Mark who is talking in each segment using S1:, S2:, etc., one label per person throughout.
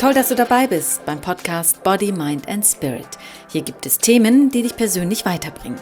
S1: Toll, dass du dabei bist beim Podcast Body, Mind and Spirit. Hier gibt es Themen, die dich persönlich weiterbringen.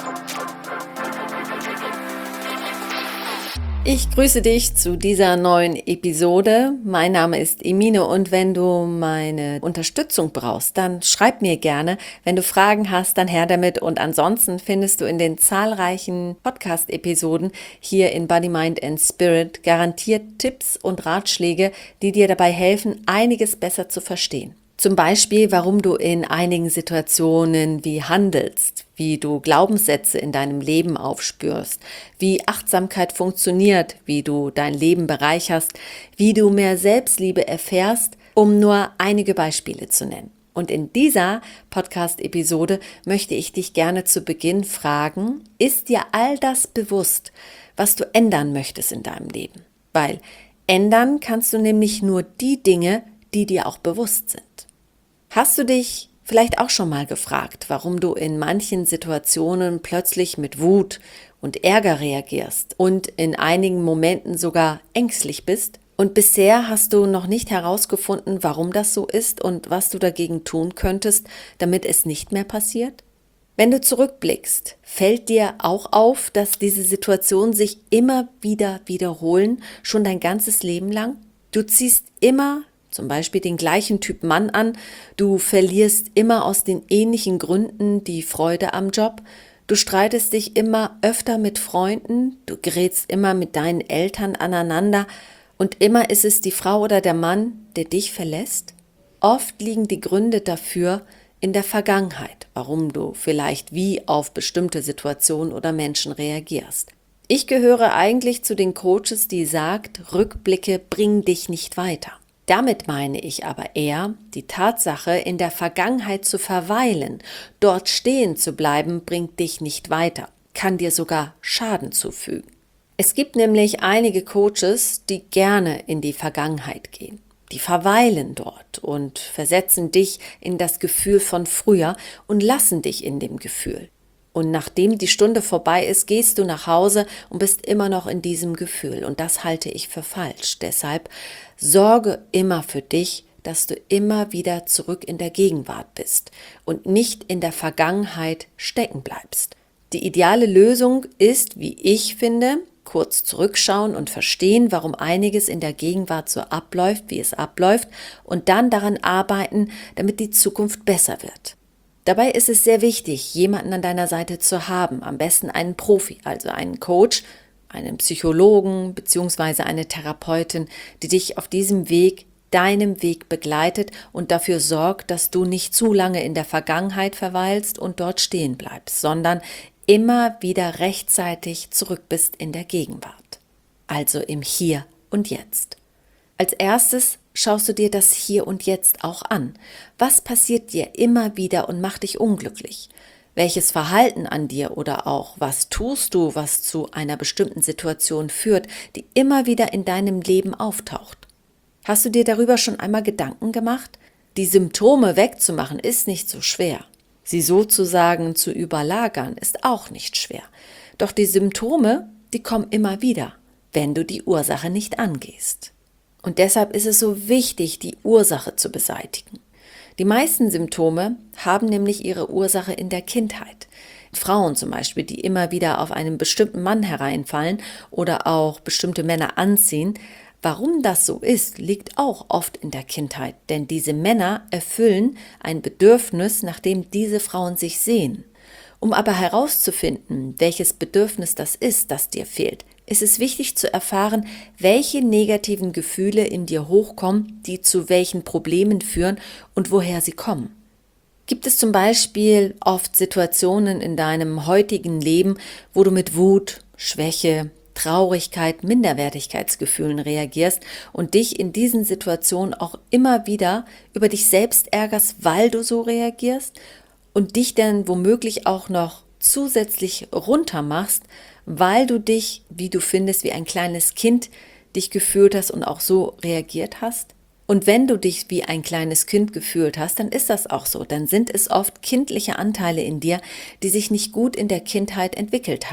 S1: Ich grüße dich zu dieser neuen Episode. Mein Name ist Emine und wenn du meine Unterstützung brauchst, dann schreib mir gerne. Wenn du Fragen hast, dann her damit. Und ansonsten findest du in den zahlreichen Podcast-Episoden hier in Body, Mind and Spirit garantiert Tipps und Ratschläge, die dir dabei helfen, einiges besser zu verstehen. Zum Beispiel, warum du in einigen Situationen wie handelst, wie du Glaubenssätze in deinem Leben aufspürst, wie Achtsamkeit funktioniert, wie du dein Leben bereicherst, wie du mehr Selbstliebe erfährst, um nur einige Beispiele zu nennen. Und in dieser Podcast-Episode möchte ich dich gerne zu Beginn fragen, ist dir all das bewusst, was du ändern möchtest in deinem Leben? Weil ändern kannst du nämlich nur die Dinge, die dir auch bewusst sind. Hast du dich vielleicht auch schon mal gefragt, warum du in manchen Situationen plötzlich mit Wut und Ärger reagierst und in einigen Momenten sogar ängstlich bist? Und bisher hast du noch nicht herausgefunden, warum das so ist und was du dagegen tun könntest, damit es nicht mehr passiert? Wenn du zurückblickst, fällt dir auch auf, dass diese Situationen sich immer wieder wiederholen, schon dein ganzes Leben lang? Du ziehst immer zum Beispiel den gleichen Typ Mann an, du verlierst immer aus den ähnlichen Gründen die Freude am Job, du streitest dich immer öfter mit Freunden, du gerätst immer mit deinen Eltern aneinander und immer ist es die Frau oder der Mann, der dich verlässt. Oft liegen die Gründe dafür in der Vergangenheit, warum du vielleicht wie auf bestimmte Situationen oder Menschen reagierst. Ich gehöre eigentlich zu den Coaches, die sagt, Rückblicke bringen dich nicht weiter. Damit meine ich aber eher, die Tatsache, in der Vergangenheit zu verweilen, dort stehen zu bleiben, bringt dich nicht weiter, kann dir sogar Schaden zufügen. Es gibt nämlich einige Coaches, die gerne in die Vergangenheit gehen. Die verweilen dort und versetzen dich in das Gefühl von früher und lassen dich in dem Gefühl. Und nachdem die Stunde vorbei ist, gehst du nach Hause und bist immer noch in diesem Gefühl. Und das halte ich für falsch. Deshalb sorge immer für dich, dass du immer wieder zurück in der Gegenwart bist und nicht in der Vergangenheit stecken bleibst. Die ideale Lösung ist, wie ich finde, kurz zurückschauen und verstehen, warum einiges in der Gegenwart so abläuft, wie es abläuft, und dann daran arbeiten, damit die Zukunft besser wird. Dabei ist es sehr wichtig, jemanden an deiner Seite zu haben, am besten einen Profi, also einen Coach, einen Psychologen bzw. eine Therapeutin, die dich auf diesem Weg, deinem Weg begleitet und dafür sorgt, dass du nicht zu lange in der Vergangenheit verweilst und dort stehen bleibst, sondern immer wieder rechtzeitig zurück bist in der Gegenwart, also im Hier und Jetzt. Als erstes schaust du dir das Hier und Jetzt auch an. Was passiert dir immer wieder und macht dich unglücklich? Welches Verhalten an dir oder auch was tust du, was zu einer bestimmten Situation führt, die immer wieder in deinem Leben auftaucht? Hast du dir darüber schon einmal Gedanken gemacht? Die Symptome wegzumachen ist nicht so schwer. Sie sozusagen zu überlagern ist auch nicht schwer. Doch die Symptome, die kommen immer wieder, wenn du die Ursache nicht angehst. Und deshalb ist es so wichtig, die Ursache zu beseitigen. Die meisten Symptome haben nämlich ihre Ursache in der Kindheit. Frauen zum Beispiel, die immer wieder auf einen bestimmten Mann hereinfallen oder auch bestimmte Männer anziehen. Warum das so ist, liegt auch oft in der Kindheit, denn diese Männer erfüllen ein Bedürfnis, nach dem diese Frauen sich sehen. Um aber herauszufinden, welches Bedürfnis das ist, das dir fehlt, ist es wichtig zu erfahren, welche negativen Gefühle in dir hochkommen, die zu welchen Problemen führen und woher sie kommen. Gibt es zum Beispiel oft Situationen in deinem heutigen Leben, wo du mit Wut, Schwäche, Traurigkeit, Minderwertigkeitsgefühlen reagierst und dich in diesen Situationen auch immer wieder über dich selbst ärgerst, weil du so reagierst und dich dann womöglich auch noch zusätzlich runtermachst, weil du dich, wie du findest, wie ein kleines Kind dich gefühlt hast und auch so reagiert hast? Und wenn du dich wie ein kleines Kind gefühlt hast, dann ist das auch so. Dann sind es oft kindliche Anteile in dir, die sich nicht gut in der Kindheit entwickelt haben.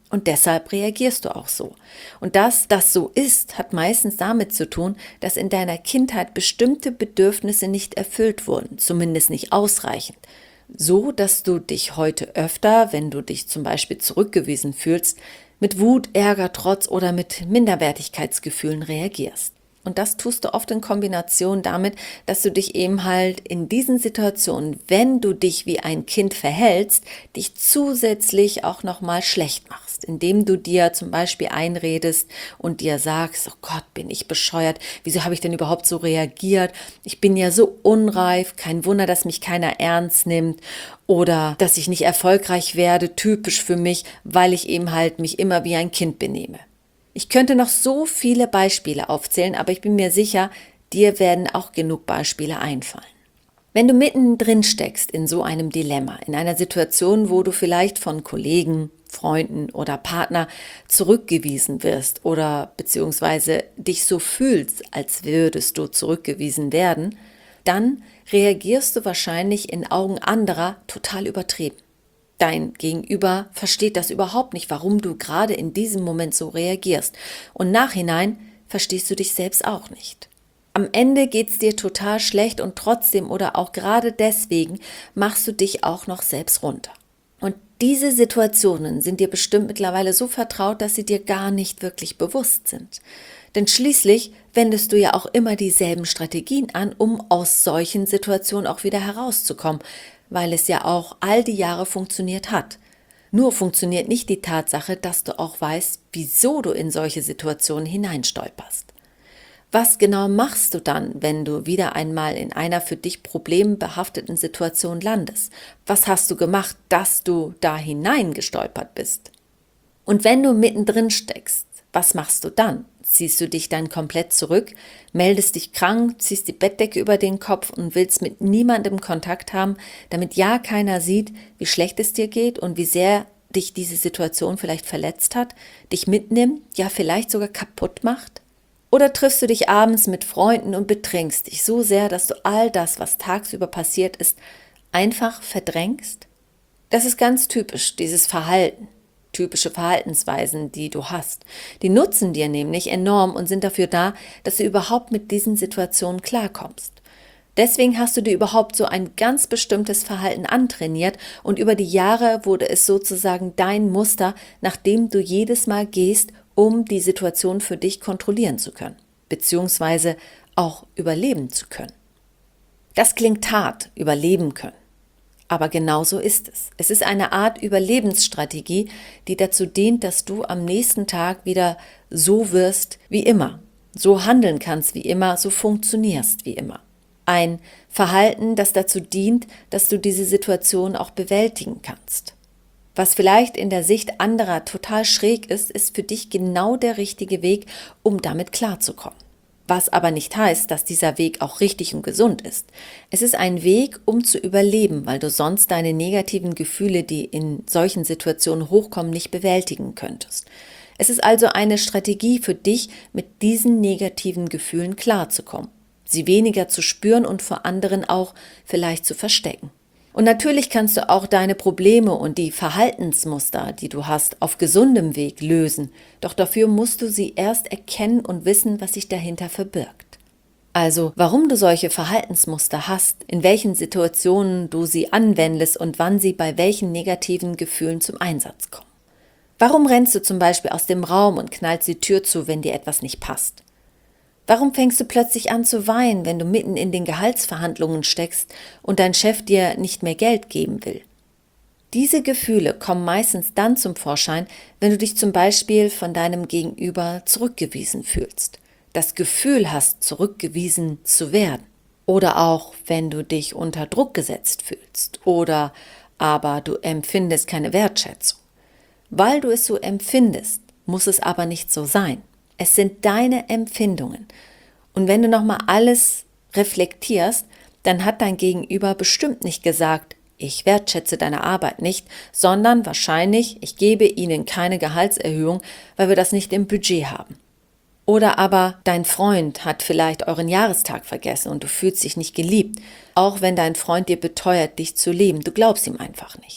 S1: Und deshalb reagierst du auch so. Und dass das so ist, hat meistens damit zu tun, dass in deiner Kindheit bestimmte Bedürfnisse nicht erfüllt wurden, zumindest nicht ausreichend. So, dass du dich heute öfter, wenn du dich zum Beispiel zurückgewiesen fühlst, mit Wut, Ärger, Trotz oder mit Minderwertigkeitsgefühlen reagierst. Und das tust du oft in Kombination damit, dass du dich eben halt in diesen Situationen, wenn du dich wie ein Kind verhältst, dich zusätzlich auch nochmal schlecht machst, indem du dir zum Beispiel einredest und dir sagst, oh Gott, bin ich bescheuert, wieso habe ich denn überhaupt so reagiert? Ich bin ja so unreif, kein Wunder, dass mich keiner ernst nimmt oder dass ich nicht erfolgreich werde, typisch für mich, weil ich eben halt mich immer wie ein Kind benehme. Ich könnte noch so viele Beispiele aufzählen, aber ich bin mir sicher, dir werden auch genug Beispiele einfallen. Wenn du mittendrin steckst in so einem Dilemma, in einer Situation, wo du vielleicht von Kollegen, Freunden oder Partner zurückgewiesen wirst oder beziehungsweise dich so fühlst, als würdest du zurückgewiesen werden, dann reagierst du wahrscheinlich in Augen anderer total übertrieben. Dein Gegenüber versteht das überhaupt nicht, warum du gerade in diesem Moment so reagierst. Und nachhinein verstehst du dich selbst auch nicht. Am Ende geht's dir total schlecht und trotzdem oder auch gerade deswegen machst du dich auch noch selbst runter. Und diese Situationen sind dir bestimmt mittlerweile so vertraut, dass sie dir gar nicht wirklich bewusst sind. Denn schließlich wendest du ja auch immer dieselben Strategien an, um aus solchen Situationen auch wieder herauszukommen, weil es ja auch all die Jahre funktioniert hat. Nur funktioniert nicht die Tatsache, dass du auch weißt, wieso du in solche Situationen hineinstolperst. Was genau machst du dann, wenn du wieder einmal in einer für dich problembehafteten Situation landest? Was hast du gemacht, dass du da hineingestolpert bist? Und wenn du mittendrin steckst, was machst du dann? Ziehst du dich dann komplett zurück, meldest dich krank, ziehst die Bettdecke über den Kopf und willst mit niemandem Kontakt haben, damit ja keiner sieht, wie schlecht es dir geht und wie sehr dich diese Situation vielleicht verletzt hat, dich mitnimmt, ja vielleicht sogar kaputt macht? Oder triffst du dich abends mit Freunden und betrinkst dich so sehr, dass du all das, was tagsüber passiert ist, einfach verdrängst? Das ist ganz typisch, dieses Verhalten. Typische Verhaltensweisen, die du hast. Die nutzen dir nämlich enorm und sind dafür da, dass du überhaupt mit diesen Situationen klarkommst. Deswegen hast du dir überhaupt so ein ganz bestimmtes Verhalten antrainiert und über die Jahre wurde es sozusagen dein Muster, nach dem du jedes Mal gehst, um die Situation für dich kontrollieren zu können, beziehungsweise auch überleben zu können. Das klingt hart, überleben können. Aber genau so ist es. Es ist eine Art Überlebensstrategie, die dazu dient, dass du am nächsten Tag wieder so wirst wie immer, so handeln kannst wie immer, so funktionierst wie immer. Ein Verhalten, das dazu dient, dass du diese Situation auch bewältigen kannst. Was vielleicht in der Sicht anderer total schräg ist, ist für dich genau der richtige Weg, um damit klarzukommen. Was aber nicht heißt, dass dieser Weg auch richtig und gesund ist. Es ist ein Weg, um zu überleben, weil du sonst deine negativen Gefühle, die in solchen Situationen hochkommen, nicht bewältigen könntest. Es ist also eine Strategie für dich, mit diesen negativen Gefühlen klarzukommen, sie weniger zu spüren und vor anderen auch vielleicht zu verstecken. Und natürlich kannst du auch deine Probleme und die Verhaltensmuster, die du hast, auf gesundem Weg lösen. Doch dafür musst du sie erst erkennen und wissen, was sich dahinter verbirgt. Also, warum du solche Verhaltensmuster hast, in welchen Situationen du sie anwendest und wann sie bei welchen negativen Gefühlen zum Einsatz kommen. Warum rennst du zum Beispiel aus dem Raum und knallst die Tür zu, wenn dir etwas nicht passt? Warum fängst du plötzlich an zu weinen, wenn du mitten in den Gehaltsverhandlungen steckst und dein Chef dir nicht mehr Geld geben will? Diese Gefühle kommen meistens dann zum Vorschein, wenn du dich zum Beispiel von deinem Gegenüber zurückgewiesen fühlst, das Gefühl hast, zurückgewiesen zu werden. Oder auch, wenn du dich unter Druck gesetzt fühlst oder aber du empfindest keine Wertschätzung. Weil du es so empfindest, muss es aber nicht so sein. Es sind deine Empfindungen. Und wenn du nochmal alles reflektierst, dann hat dein Gegenüber bestimmt nicht gesagt, ich wertschätze deine Arbeit nicht, sondern wahrscheinlich, ich gebe ihnen keine Gehaltserhöhung, weil wir das nicht im Budget haben. Oder aber dein Freund hat vielleicht euren Jahrestag vergessen und du fühlst dich nicht geliebt, auch wenn dein Freund dir beteuert, dich zu lieben. Du glaubst ihm einfach nicht.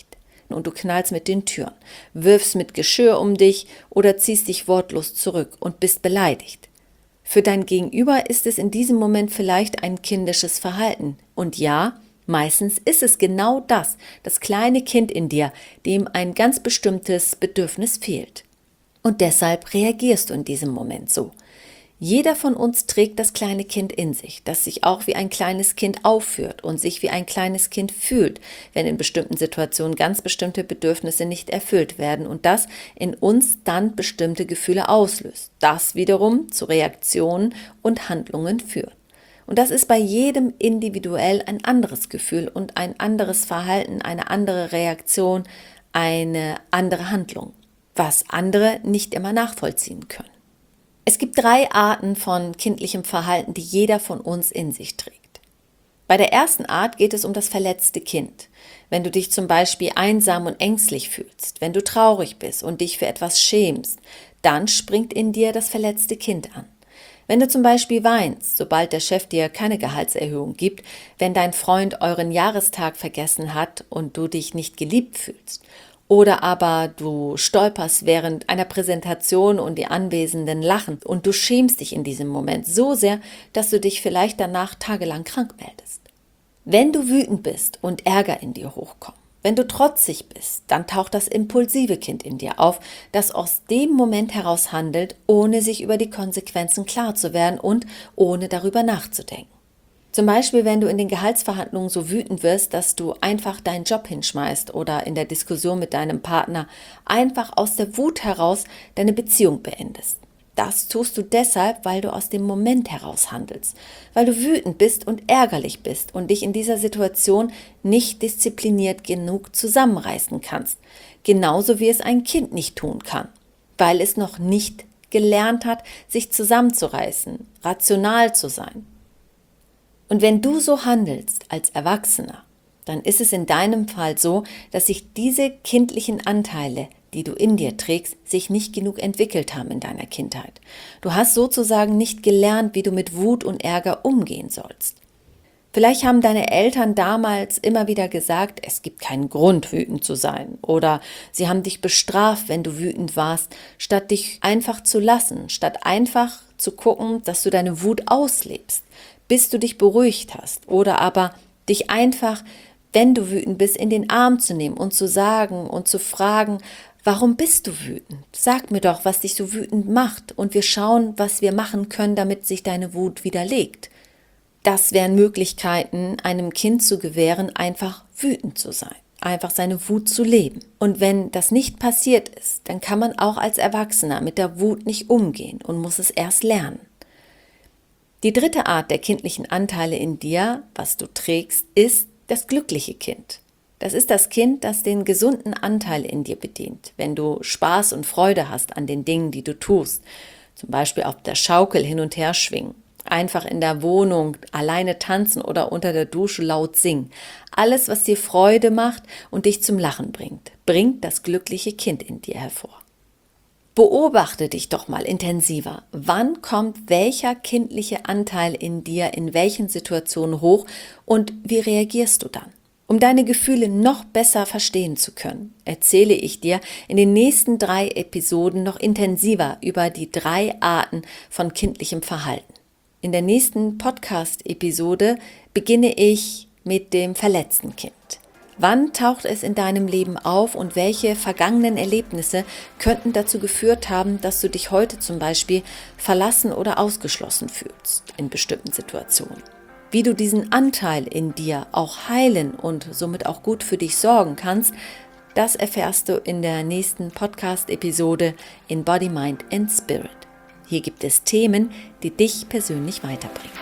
S1: Händen und du knallst mit den Türen, wirfst mit Geschirr um dich oder ziehst dich wortlos zurück und bist beleidigt. Für dein Gegenüber ist es in diesem Moment vielleicht ein kindisches Verhalten. Und ja, meistens ist es genau das kleine Kind in dir, dem ein ganz bestimmtes Bedürfnis fehlt. Und deshalb reagierst du in diesem Moment so. Jeder von uns trägt das kleine Kind in sich, das sich auch wie ein kleines Kind aufführt und sich wie ein kleines Kind fühlt, wenn in bestimmten Situationen ganz bestimmte Bedürfnisse nicht erfüllt werden und das in uns dann bestimmte Gefühle auslöst. Das wiederum zu Reaktionen und Handlungen führt. Und das ist bei jedem individuell ein anderes Gefühl und ein anderes Verhalten, eine andere Reaktion, eine andere Handlung, was andere nicht immer nachvollziehen können. Es gibt 3 Arten von kindlichem Verhalten, die jeder von uns in sich trägt. Bei der ersten Art geht es um das verletzte Kind. Wenn du dich zum Beispiel einsam und ängstlich fühlst, wenn du traurig bist und dich für etwas schämst, dann springt in dir das verletzte Kind an. Wenn du zum Beispiel weinst, sobald der Chef dir keine Gehaltserhöhung gibt, wenn dein Freund euren Jahrestag vergessen hat und du dich nicht geliebt fühlst, oder aber du stolperst während einer Präsentation und die Anwesenden lachen und du schämst dich in diesem Moment so sehr, dass du dich vielleicht danach tagelang krank meldest. Wenn du wütend bist und Ärger in dir hochkommt, wenn du trotzig bist, dann taucht das impulsive Kind in dir auf, das aus dem Moment heraus handelt, ohne sich über die Konsequenzen klar zu werden und ohne darüber nachzudenken. Zum Beispiel, wenn du in den Gehaltsverhandlungen so wütend wirst, dass du einfach deinen Job hinschmeißt oder in der Diskussion mit deinem Partner einfach aus der Wut heraus deine Beziehung beendest. Das tust du deshalb, weil du aus dem Moment heraus handelst, weil du wütend bist und ärgerlich bist und dich in dieser Situation nicht diszipliniert genug zusammenreißen kannst, genauso wie es ein Kind nicht tun kann, weil es noch nicht gelernt hat, sich zusammenzureißen, rational zu sein. Und wenn du so handelst als Erwachsener, dann ist es in deinem Fall so, dass sich diese kindlichen Anteile, die du in dir trägst, sich nicht genug entwickelt haben in deiner Kindheit. Du hast sozusagen nicht gelernt, wie du mit Wut und Ärger umgehen sollst. Vielleicht haben deine Eltern damals immer wieder gesagt, es gibt keinen Grund, wütend zu sein. Oder sie haben dich bestraft, wenn du wütend warst, statt dich einfach zu lassen, statt einfach zu gucken, dass du deine Wut auslebst, bis du dich beruhigt hast. Oder aber dich einfach, wenn du wütend bist, in den Arm zu nehmen und zu sagen und zu fragen, warum bist du wütend? Sag mir doch, was dich so wütend macht und wir schauen, was wir machen können, damit sich deine Wut widerlegt. Das wären Möglichkeiten, einem Kind zu gewähren, einfach wütend zu sein, einfach seine Wut zu leben. Und wenn das nicht passiert ist, dann kann man auch als Erwachsener mit der Wut nicht umgehen und muss es erst lernen. Die dritte Art der kindlichen Anteile in dir, was du trägst, ist das glückliche Kind. Das ist das Kind, das den gesunden Anteil in dir bedient, wenn du Spaß und Freude hast an den Dingen, die du tust, zum Beispiel auf der Schaukel hin und her schwingen, einfach in der Wohnung alleine tanzen oder unter der Dusche laut singen. Alles, was dir Freude macht und dich zum Lachen bringt, bringt das glückliche Kind in dir hervor. Beobachte dich doch mal intensiver. Wann kommt welcher kindliche Anteil in dir in welchen Situationen hoch und wie reagierst du dann? Um deine Gefühle noch besser verstehen zu können, erzähle ich dir in den nächsten 3 Episoden noch intensiver über die 3 Arten von kindlichem Verhalten. In der nächsten Podcast-Episode beginne ich mit dem verletzten Kind. Wann taucht es in deinem Leben auf und welche vergangenen Erlebnisse könnten dazu geführt haben, dass du dich heute zum Beispiel verlassen oder ausgeschlossen fühlst in bestimmten Situationen? Wie du diesen Anteil in dir auch heilen und somit auch gut für dich sorgen kannst, das erfährst du in der nächsten Podcast-Episode in Body, Mind and Spirit. Hier gibt es Themen, die dich persönlich weiterbringen.